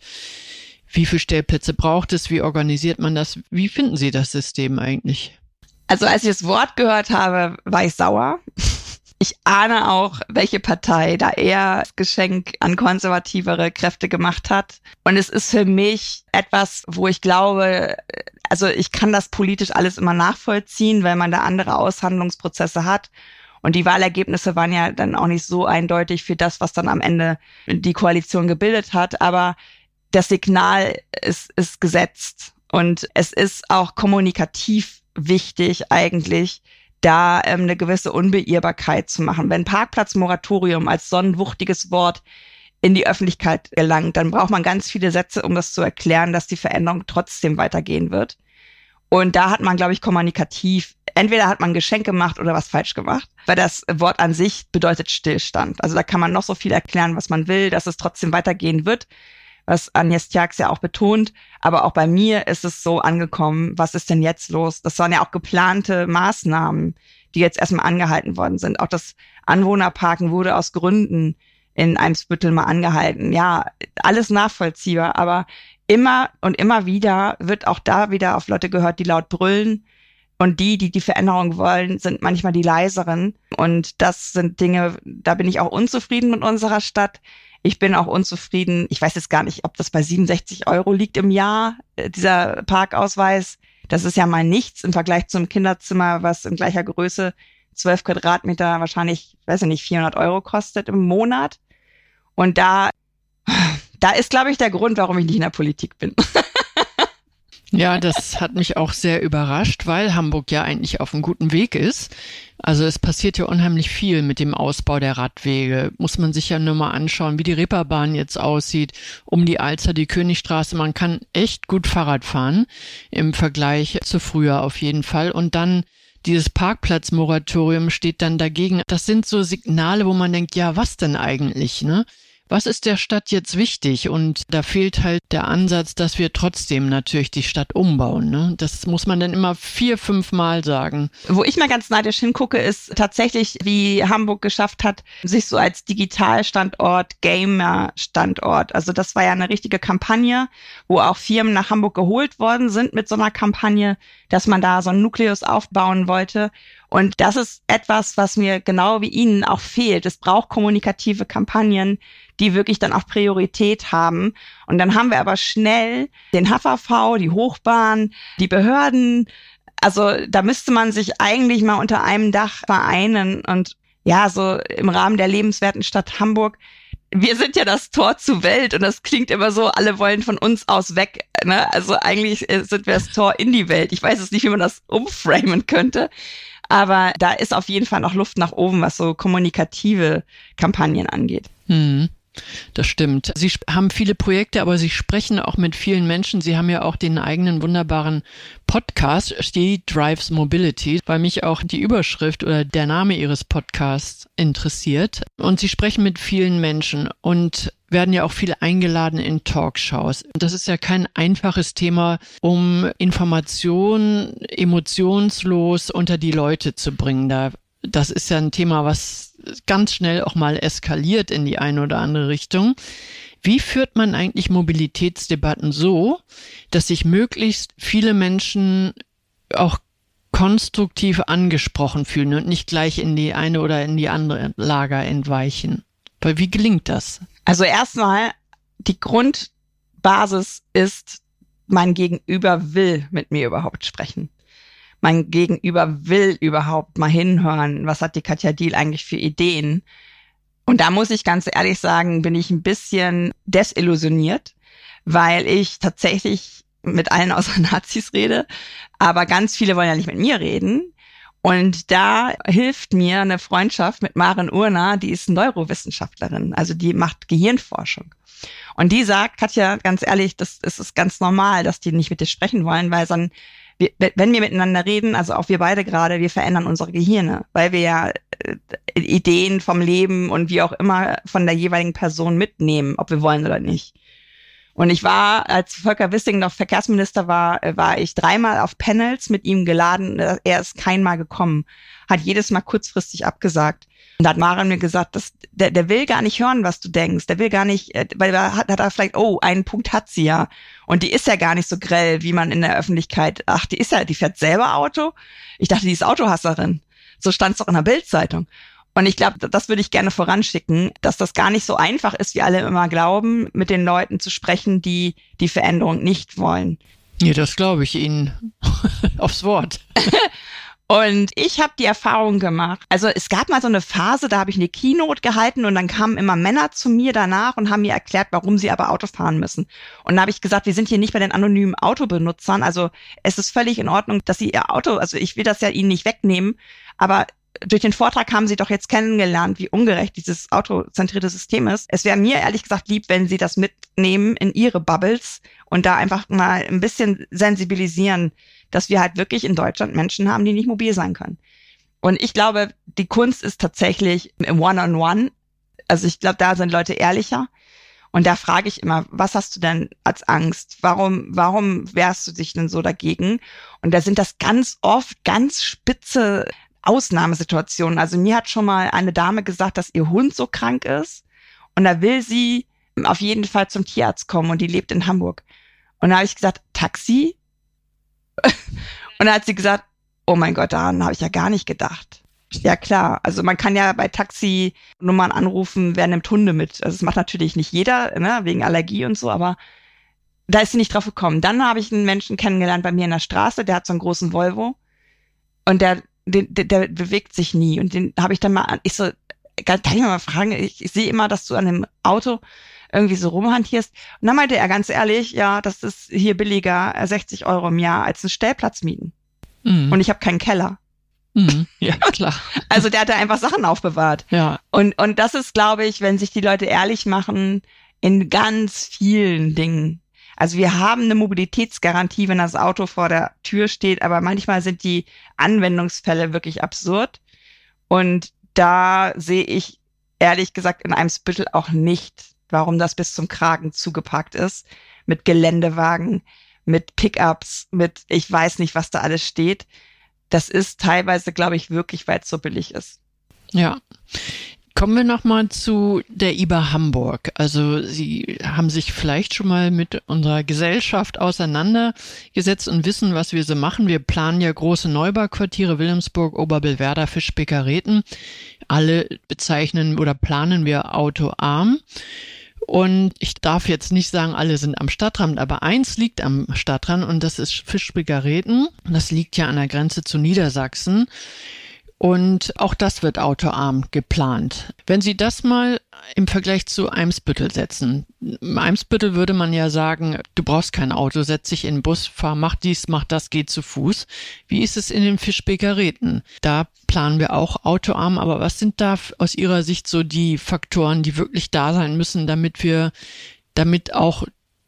wie viele Stellplätze braucht es, wie organisiert man das? Wie finden Sie das System eigentlich? Also als ich das Wort gehört habe, war ich sauer. Ich ahne auch, welche Partei da eher das Geschenk an konservativere Kräfte gemacht hat. Und es ist für mich etwas, wo ich glaube, also ich kann das politisch alles immer nachvollziehen, weil man da andere Aushandlungsprozesse hat. Und die Wahlergebnisse waren ja dann auch nicht so eindeutig für das, was dann am Ende die Koalition gebildet hat. Aber das Signal ist gesetzt. Und es ist auch kommunikativ wichtig eigentlich, da eine gewisse Unbeirrbarkeit zu machen. Wenn Parkplatzmoratorium als so ein wuchtiges Wort in die Öffentlichkeit gelangt, dann braucht man ganz viele Sätze, um das zu erklären, dass die Veränderung trotzdem weitergehen wird. Und da hat man, glaube ich, kommunikativ, entweder hat man ein Geschenk gemacht oder was falsch gemacht, weil das Wort an sich bedeutet Stillstand. Also da kann man noch so viel erklären, was man will, dass es trotzdem weitergehen wird, was Agnes Tjax ja auch betont. Aber auch bei mir ist es so angekommen, was ist denn jetzt los? Das waren ja auch geplante Maßnahmen, die jetzt erstmal angehalten worden sind. Auch das Anwohnerparken wurde aus Gründen in Eimsbüttel mal angehalten. Ja, alles nachvollziehbar, aber immer und immer wieder wird auch da wieder auf Leute gehört, die laut brüllen. Und die Veränderung wollen, sind manchmal die leiseren. Und das sind Dinge, da bin ich auch unzufrieden mit unserer Stadt. Ich bin auch unzufrieden. Ich weiß jetzt gar nicht, ob das bei 67 € liegt im Jahr, dieser Parkausweis. Das ist ja mal nichts im Vergleich zum Kinderzimmer, was in gleicher Größe 12 Quadratmeter wahrscheinlich, weiß ich nicht, 400 € kostet im Monat. Und da ist, glaube ich, der Grund, warum ich nicht in der Politik bin. Ja, das hat mich auch sehr überrascht, weil Hamburg ja eigentlich auf einem guten Weg ist. Also es passiert ja unheimlich viel mit dem Ausbau der Radwege. Muss man sich ja nur mal anschauen, wie die Reeperbahn jetzt aussieht, um die Alster, die Königstraße. Man kann echt gut Fahrrad fahren im Vergleich zu früher auf jeden Fall. Und dann dieses Parkplatzmoratorium steht dann dagegen. Das sind so Signale, wo man denkt, ja, was denn eigentlich, ne? Was ist der Stadt jetzt wichtig? Und da fehlt halt der Ansatz, dass wir trotzdem natürlich die Stadt umbauen, ne? Das muss man dann immer 4-5 Mal sagen. Wo ich mal ganz neidisch hingucke, ist tatsächlich, wie Hamburg geschafft hat, sich so als Digitalstandort, Gamer-Standort. Also das war ja eine richtige Kampagne, wo auch Firmen nach Hamburg geholt worden sind mit so einer Kampagne, dass man da so einen Nukleus aufbauen wollte. Und das ist etwas, was mir genau wie Ihnen auch fehlt. Es braucht kommunikative Kampagnen, die wirklich dann auch Priorität haben. Und dann haben wir aber schnell den HVV, die Hochbahn, die Behörden. Also da müsste man sich eigentlich mal unter einem Dach vereinen. Und ja, so im Rahmen der lebenswerten Stadt Hamburg. Wir sind ja das Tor zur Welt und das klingt immer so, alle wollen von uns aus weg, ne? Also eigentlich sind wir das Tor in die Welt. Ich weiß jetzt nicht, wie man das umframen könnte. Aber da ist auf jeden Fall noch Luft nach oben, was so kommunikative Kampagnen angeht. Das stimmt. Sie haben viele Projekte, aber Sie sprechen auch mit vielen Menschen. Sie haben ja auch den eigenen wunderbaren Podcast, She Drives Mobility, weil mich auch die Überschrift oder der Name Ihres Podcasts interessiert. Und Sie sprechen mit vielen Menschen und werden ja auch viel eingeladen in Talkshows. Das ist ja kein einfaches Thema, um Informationen emotionslos unter die Leute zu bringen. Das ist ja ein Thema, was ganz schnell auch mal eskaliert in die eine oder andere Richtung. Wie führt man eigentlich Mobilitätsdebatten so, dass sich möglichst viele Menschen auch konstruktiv angesprochen fühlen und nicht gleich in die eine oder in die andere Lager entweichen? Weil wie gelingt das? Also erstmal, die Grundbasis ist, mein Gegenüber will mit mir überhaupt sprechen. Mein Gegenüber will überhaupt mal hinhören, was hat die Katja Diehl eigentlich für Ideen. Und da muss ich ganz ehrlich sagen, bin ich ein bisschen desillusioniert, weil ich tatsächlich mit allen außer Nazis rede, aber ganz viele wollen ja nicht mit mir reden. Und da hilft mir eine Freundschaft mit Maren Urner, die ist Neurowissenschaftlerin, also die macht Gehirnforschung. Und die sagt, Katja, ganz ehrlich, das ist ganz normal, dass die nicht mit dir sprechen wollen, weil dann, wenn wir miteinander reden, also auch wir beide gerade, wir verändern unsere Gehirne, weil wir ja Ideen vom Leben und wie auch immer von der jeweiligen Person mitnehmen, ob wir wollen oder nicht. Und ich war, als Volker Wissing noch Verkehrsminister war ich 3-mal auf Panels mit ihm geladen. Er ist keinmal gekommen, hat jedes Mal kurzfristig abgesagt. Und da hat Maren mir gesagt, der will gar nicht hören, was du denkst. Der will gar nicht, weil da hat er vielleicht, einen Punkt hat sie ja. Und die ist ja gar nicht so grell, wie man in der Öffentlichkeit, die fährt selber Auto. Ich dachte, die ist Autohasserin. So stand es doch in der Bild-Zeitung. Und ich glaube, das würde ich gerne voranschicken, dass das gar nicht so einfach ist, wie alle immer glauben, mit den Leuten zu sprechen, die die Veränderung nicht wollen. Ja, das glaube ich Ihnen aufs Wort. Und ich habe die Erfahrung gemacht, also es gab mal so eine Phase, da habe ich eine Keynote gehalten und dann kamen immer Männer zu mir danach und haben mir erklärt, warum sie aber Auto fahren müssen. Und da habe ich gesagt, wir sind hier nicht bei den anonymen Autobenutzern, also es ist völlig in Ordnung, dass sie ihr Auto, also ich will das ja ihnen nicht wegnehmen, aber durch den Vortrag haben Sie doch jetzt kennengelernt, wie ungerecht dieses autozentrierte System ist. Es wäre mir ehrlich gesagt lieb, wenn Sie das mitnehmen in Ihre Bubbles und da einfach mal ein bisschen sensibilisieren, dass wir halt wirklich in Deutschland Menschen haben, die nicht mobil sein können. Und ich glaube, die Kunst ist tatsächlich im One-on-One. Also ich glaube, da sind Leute ehrlicher. Und da frage ich immer, was hast du denn als Angst? Warum wehrst du dich denn so dagegen? Und da sind das ganz oft ganz spitze Ausnahmesituationen. Also mir hat schon mal eine Dame gesagt, dass ihr Hund so krank ist und da will sie auf jeden Fall zum Tierarzt kommen und die lebt in Hamburg. Und da habe ich gesagt, Taxi? Und da hat sie gesagt, oh mein Gott, daran habe ich ja gar nicht gedacht. Ja klar, also man kann ja bei Taxi-Nummern anrufen, wer nimmt Hunde mit. Also das macht natürlich nicht jeder, ne, wegen Allergie und so, aber da ist sie nicht drauf gekommen. Dann habe ich einen Menschen kennengelernt bei mir in der Straße, der hat so einen großen Volvo und der bewegt sich nie. Und den habe ich dann mal, kann ich mal fragen, ich sehe immer, dass du an dem Auto irgendwie so rumhantierst. Und dann meinte er ganz ehrlich, ja, das ist hier billiger, 60 € im Jahr, als einen Stellplatz mieten. Mhm. Und ich habe keinen Keller. Ja, klar. Also der hat da einfach Sachen aufbewahrt. Ja. Und das ist, glaube ich, wenn sich die Leute ehrlich machen, in ganz vielen Dingen. Also wir haben eine Mobilitätsgarantie, wenn das Auto vor der Tür steht, aber manchmal sind die Anwendungsfälle wirklich absurd. Und da sehe ich ehrlich gesagt in Eimsbüttel auch nicht, warum das bis zum Kragen zugepackt ist. Mit Geländewagen, mit Pickups, mit ich weiß nicht, was da alles steht. Das ist teilweise, glaube ich, wirklich, weil es so billig ist. Ja. Kommen wir nochmal zu der IBA Hamburg. Also Sie haben sich vielleicht schon mal mit unserer Gesellschaft auseinandergesetzt und wissen, was wir so machen. Wir planen ja große Neubauquartiere, Wilhelmsburg, Oberbillwerder, Fischbeck-Garreten. Alle bezeichnen oder planen wir autoarm. Und ich darf jetzt nicht sagen, alle sind am Stadtrand, aber eins liegt am Stadtrand und das ist Fischbeck-Garreten. Das liegt ja an der Grenze zu Niedersachsen. Und auch das wird autoarm geplant. Wenn Sie das mal im Vergleich zu Eimsbüttel setzen. Im Eimsbüttel würde man ja sagen, du brauchst kein Auto, setz dich in den Bus, fahr, mach dies, mach das, geh zu Fuß. Wie ist es in den Fischbeck-Garreten? Da planen wir auch autoarm, aber was sind da aus Ihrer Sicht so die Faktoren, die wirklich da sein müssen, damit auch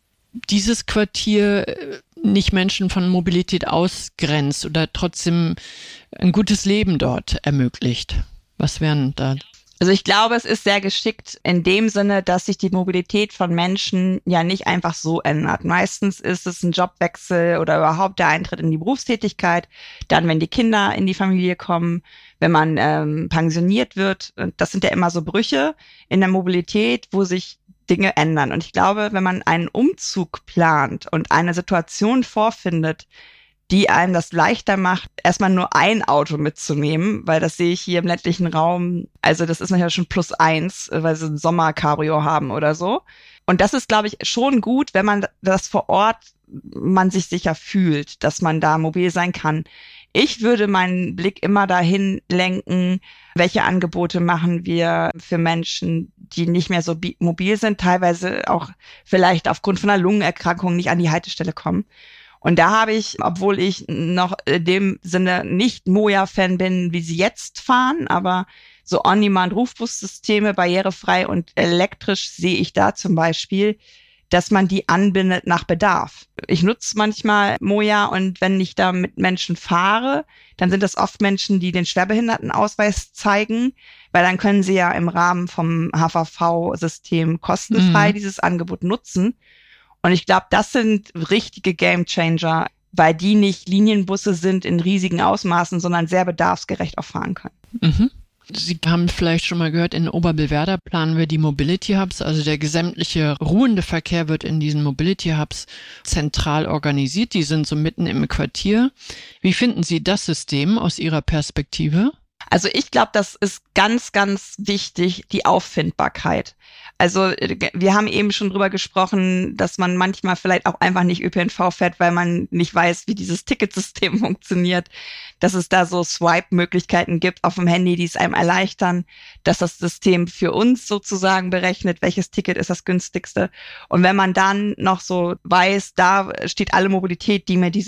dieses Quartier nicht Menschen von Mobilität ausgrenzt oder trotzdem ein gutes Leben dort ermöglicht? Was wären da? Also ich glaube, es ist sehr geschickt in dem Sinne, dass sich die Mobilität von Menschen ja nicht einfach so ändert. Meistens ist es ein Jobwechsel oder überhaupt der Eintritt in die Berufstätigkeit. Dann, wenn die Kinder in die Familie kommen, wenn man pensioniert wird. Das sind ja immer so Brüche in der Mobilität, wo sich Dinge ändern. Und ich glaube, wenn man einen Umzug plant und eine Situation vorfindet, die einem das leichter macht, erstmal nur ein Auto mitzunehmen, weil das sehe ich hier im ländlichen Raum, also das ist natürlich schon +1, weil sie ein Sommer-Cabrio haben oder so. Und das ist, glaube ich, schon gut, wenn man das vor Ort, man sich sicher fühlt, dass man da mobil sein kann. Ich würde meinen Blick immer dahin lenken, welche Angebote machen wir für Menschen, die nicht mehr so mobil sind, teilweise auch vielleicht aufgrund von einer Lungenerkrankung nicht an die Haltestelle kommen. Und da habe ich, obwohl ich noch in dem Sinne nicht Moja-Fan bin, wie sie jetzt fahren, aber so On-Demand-Rufbussysteme, barrierefrei und elektrisch sehe ich da zum Beispiel, dass man die anbindet nach Bedarf. Ich nutze manchmal Moja und wenn ich da mit Menschen fahre, dann sind das oft Menschen, die den Schwerbehindertenausweis zeigen, weil dann können sie ja im Rahmen vom HVV-System kostenfrei dieses Angebot nutzen. Und ich glaube, das sind richtige Gamechanger, weil die nicht Linienbusse sind in riesigen Ausmaßen, sondern sehr bedarfsgerecht auch fahren können. Mhm. Sie haben vielleicht schon mal gehört, in Oberbillwerder planen wir die Mobility Hubs, also der gesamtliche ruhende Verkehr wird in diesen Mobility Hubs zentral organisiert. Die sind so mitten im Quartier. Wie finden Sie das System aus Ihrer Perspektive? Also ich glaube, das ist ganz, ganz wichtig, die Auffindbarkeit. Also wir haben eben schon drüber gesprochen, dass man manchmal vielleicht auch einfach nicht ÖPNV fährt, weil man nicht weiß, wie dieses Ticketsystem funktioniert, dass es da so Swipe-Möglichkeiten gibt auf dem Handy, die es einem erleichtern, dass das System für uns sozusagen berechnet, welches Ticket ist das günstigste. Und wenn man dann noch so weiß, da steht alle Mobilität, die mir dieses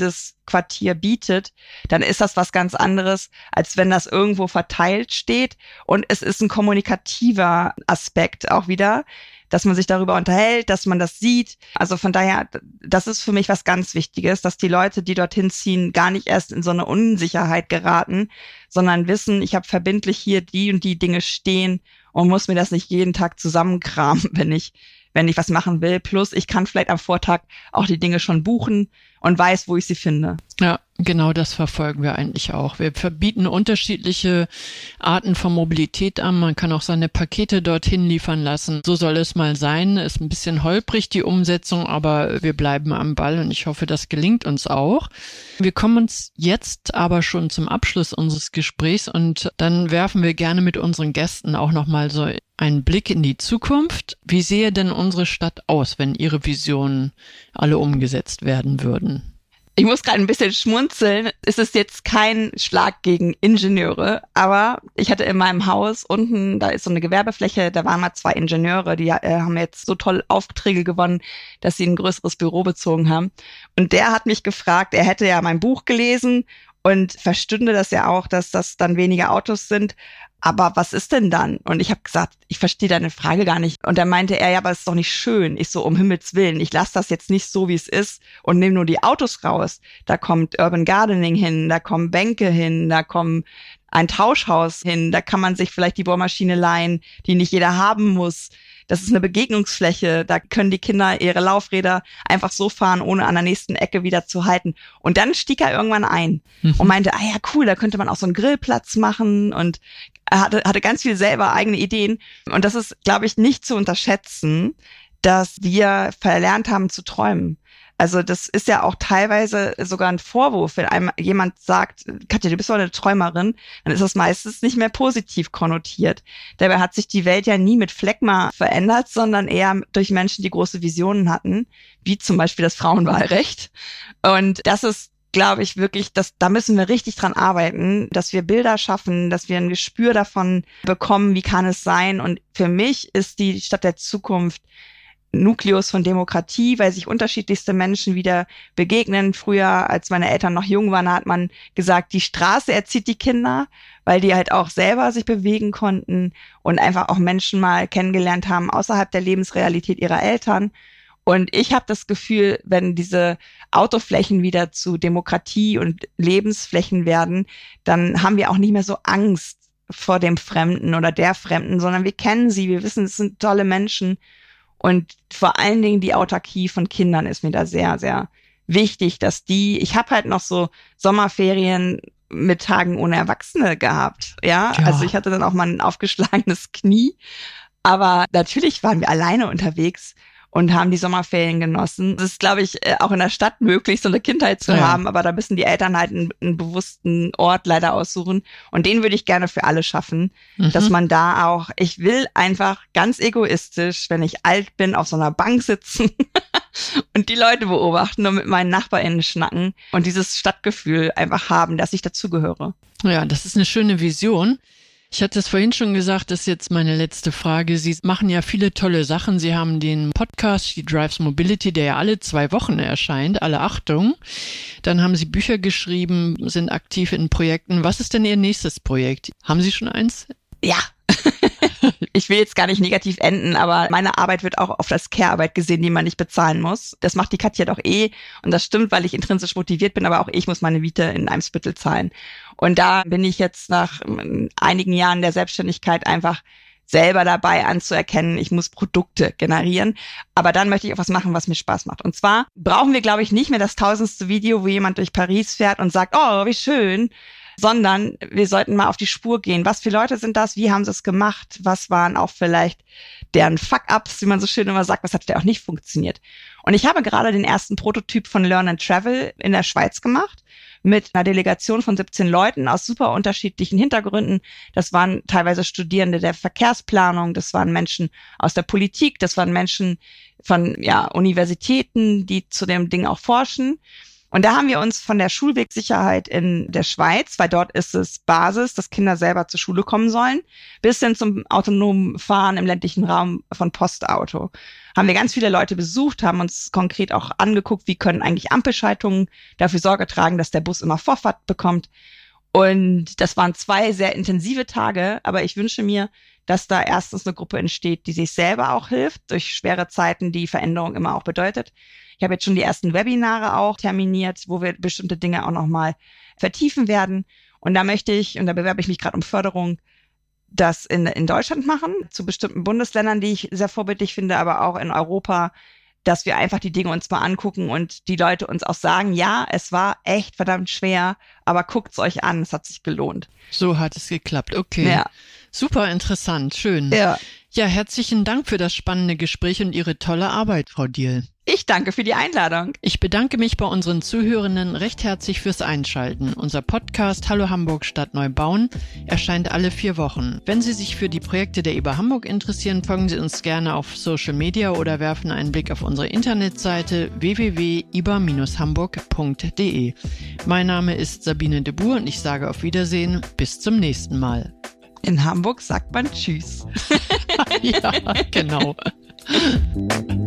Quartier bietet, dann ist das was ganz anderes, als wenn das irgendwo verteilt steht. Und es ist ein kommunikativer Aspekt auch wieder, dass man sich darüber unterhält, dass man das sieht. Also von daher, das ist für mich was ganz Wichtiges, dass die Leute, die dorthin ziehen, gar nicht erst in so eine Unsicherheit geraten, sondern wissen, ich habe verbindlich hier die und die Dinge stehen und muss mir das nicht jeden Tag zusammenkramen, wenn ich was machen will. Plus, ich kann vielleicht am Vortag auch die Dinge schon buchen und weiß, wo ich sie finde. Ja, genau das verfolgen wir eigentlich auch. Wir verbieten unterschiedliche Arten von Mobilität an. Man kann auch seine Pakete dorthin liefern lassen. So soll es mal sein. Ist ein bisschen holprig, die Umsetzung, aber wir bleiben am Ball und ich hoffe, das gelingt uns auch. Wir kommen uns jetzt aber schon zum Abschluss unseres Gesprächs und dann werfen wir gerne mit unseren Gästen auch nochmal so einen Blick in die Zukunft. Wie sähe denn unsere Stadt aus, wenn Ihre Visionen alle umgesetzt werden würden? Ich muss gerade ein bisschen schmunzeln. Es ist jetzt kein Schlag gegen Ingenieure, aber ich hatte in meinem Haus unten, da ist so eine Gewerbefläche, da waren mal 2 Ingenieure, die haben jetzt so toll Aufträge gewonnen, dass sie ein größeres Büro bezogen haben. Und der hat mich gefragt, er hätte ja mein Buch gelesen und verstünde das ja auch, dass das dann weniger Autos sind. Aber was ist denn dann? Und ich habe gesagt, ich verstehe deine Frage gar nicht. Und dann meinte er, ja, aber es ist doch nicht schön. Ich so, um Himmels Willen, ich lasse das jetzt nicht so, wie es ist und nehme nur die Autos raus. Da kommt Urban Gardening hin, da kommen Bänke hin, da kommen ein Tauschhaus hin, da kann man sich vielleicht die Bohrmaschine leihen, die nicht jeder haben muss. Das ist eine Begegnungsfläche, da können die Kinder ihre Laufräder einfach so fahren, ohne an der nächsten Ecke wieder zu halten. Und dann stieg er irgendwann ein und meinte, ja cool, da könnte man auch so einen Grillplatz machen und er hatte ganz viel selber eigene Ideen. Und das ist, glaube ich, nicht zu unterschätzen, dass wir verlernt haben zu träumen. Also das ist ja auch teilweise sogar ein Vorwurf, wenn einem jemand sagt, Katja, du bist doch eine Träumerin, dann ist das meistens nicht mehr positiv konnotiert. Dabei hat sich die Welt ja nie mit Phlegma verändert, sondern eher durch Menschen, die große Visionen hatten, wie zum Beispiel das Frauenwahlrecht. Und das ist, glaube ich, wirklich, da müssen wir richtig dran arbeiten, dass wir Bilder schaffen, dass wir ein Gespür davon bekommen, wie kann es sein. Und für mich ist die Stadt der Zukunft Nukleus von Demokratie, weil sich unterschiedlichste Menschen wieder begegnen. Früher, als meine Eltern noch jung waren, hat man gesagt, die Straße erzieht die Kinder, weil die halt auch selber sich bewegen konnten und einfach auch Menschen mal kennengelernt haben außerhalb der Lebensrealität ihrer Eltern. Und ich habe das Gefühl, wenn diese Autoflächen wieder zu Demokratie und Lebensflächen werden, dann haben wir auch nicht mehr so Angst vor dem Fremden oder der Fremden, sondern wir kennen sie, wir wissen, es sind tolle Menschen. Und vor allen Dingen die Autarkie von Kindern ist mir da sehr, sehr wichtig, dass ich habe halt noch so Sommerferien mit Tagen ohne Erwachsene gehabt, ja. Also ich hatte dann auch mal ein aufgeschlagenes Knie, aber natürlich waren wir alleine unterwegs und haben die Sommerferien genossen. Es ist, glaube ich, auch in der Stadt möglich, so eine Kindheit zu haben, aber da müssen die Eltern halt einen bewussten Ort leider aussuchen. Und den würde ich gerne für alle schaffen, dass man da auch, ich will einfach ganz egoistisch, wenn ich alt bin, auf so einer Bank sitzen und die Leute beobachten und mit meinen NachbarInnen schnacken und dieses Stadtgefühl einfach haben, dass ich dazugehöre. Ja, das ist eine schöne Vision. Ich hatte es vorhin schon gesagt, das ist jetzt meine letzte Frage. Sie machen ja viele tolle Sachen. Sie haben den Podcast She Drives Mobility, der ja alle 2 Wochen erscheint, alle Achtung. Dann haben Sie Bücher geschrieben, sind aktiv in Projekten. Was ist denn Ihr nächstes Projekt? Haben Sie schon eins? Ja. Ich will jetzt gar nicht negativ enden, aber meine Arbeit wird auch auf als Care-Arbeit gesehen, die man nicht bezahlen muss. Das macht die Katja doch eh. Und das stimmt, weil ich intrinsisch motiviert bin, aber auch ich muss meine Miete in Eimsbüttel zahlen. Und da bin ich jetzt nach einigen Jahren der Selbstständigkeit einfach selber dabei anzuerkennen, ich muss Produkte generieren. Aber dann möchte ich auch was machen, was mir Spaß macht. Und zwar brauchen wir, glaube ich, nicht mehr das 1000. Video, wo jemand durch Paris fährt und sagt, oh, wie schön, sondern wir sollten mal auf die Spur gehen. Was für Leute sind das? Wie haben sie es gemacht? Was waren auch vielleicht deren Fuck-Ups, wie man so schön immer sagt? Was hat der auch nicht funktioniert? Und ich habe gerade den ersten Prototyp von Learn and Travel in der Schweiz gemacht mit einer Delegation von 17 Leuten aus super unterschiedlichen Hintergründen. Das waren teilweise Studierende der Verkehrsplanung, das waren Menschen aus der Politik, das waren Menschen von Universitäten, die zu dem Ding auch forschen. Und da haben wir uns von der Schulwegsicherheit in der Schweiz, weil dort ist es Basis, dass Kinder selber zur Schule kommen sollen, bis hin zum autonomen Fahren im ländlichen Raum von Postauto. Haben wir ganz viele Leute besucht, haben uns konkret auch angeguckt, wie können eigentlich Ampelschaltungen dafür Sorge tragen, dass der Bus immer Vorfahrt bekommt. Und das waren 2 sehr intensive Tage, aber ich wünsche mir, dass da erstens eine Gruppe entsteht, die sich selber auch hilft, durch schwere Zeiten, die Veränderung immer auch bedeutet. Ich habe jetzt schon die ersten Webinare auch terminiert, wo wir bestimmte Dinge auch nochmal vertiefen werden. Und da möchte ich, und da bewerbe ich mich gerade um Förderung, das in Deutschland machen, zu bestimmten Bundesländern, die ich sehr vorbildlich finde, aber auch in Europa, dass wir einfach die Dinge uns mal angucken und die Leute uns auch sagen, ja, es war echt verdammt schwer, aber guckt's euch an, es hat sich gelohnt. So hat es geklappt, okay. Ja. Super interessant, schön. Ja. Ja, herzlichen Dank für das spannende Gespräch und Ihre tolle Arbeit, Frau Diehl. Ich danke für die Einladung. Ich bedanke mich bei unseren Zuhörenden recht herzlich fürs Einschalten. Unser Podcast Hallo Hamburg Stadt Neubauen erscheint alle 4 Wochen. Wenn Sie sich für die Projekte der IBA Hamburg interessieren, folgen Sie uns gerne auf Social Media oder werfen einen Blick auf unsere Internetseite www.iba-hamburg.de. Mein Name ist Sabine de Boer und ich sage auf Wiedersehen, bis zum nächsten Mal. In Hamburg sagt man Tschüss. Ja, genau.